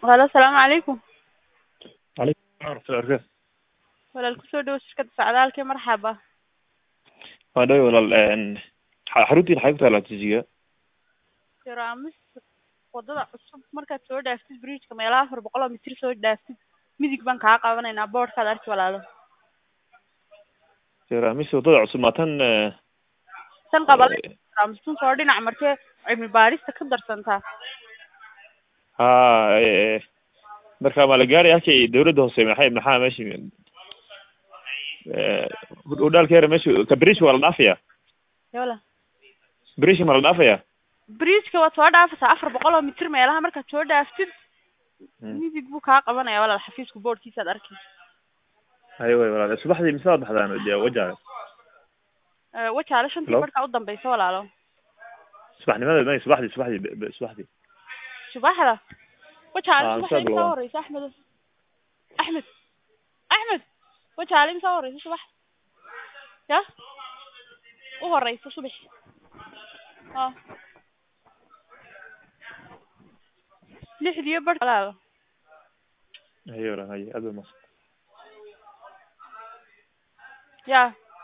Halo, السلام عليكم. عليكم السلام ورحمة الله وبركاته. walaal kusoo dhawo shirkada socdaalka marxaba. waa dhaw walaal xaruntiin xay ku taalaa tijiga Yaraamis wadada cusub markaad soo dhaaftid bridge-ka meelaha 400 mitir soo dhaaftid midig baan kaa qabanaynaa boardkaad arki walaalo. mise wadada cusub maatan Tan qabala Yaraamis tun soo dhinac markee cilmi baarista ka darsantaa. ha marka ma la gaaray halkii dawladda hoose maxaa meeshii udhaalkeera meesha ka bridge waa la dhaafaya Yola. bridge ma la dhaafaya Bridge-ka waad soo dhaafaysaa 400 mitir meelaha markaad soo dhaaftid midig buu kaa qabanayaa walaal xafiiska boardkiisaad arki. hayo way walaal subaxdii mise waad baxdaan wajaale Wajaale shantii barka u dambaysa walaalo. subaxnimada ma subaxdii Subaxda wajaale subaxdii sablo. soo horeysa Axmed wajaale soo horeysa subax ya u horeysa subax lixdii barka walaalo. hayo walaal hayo aad ma Ya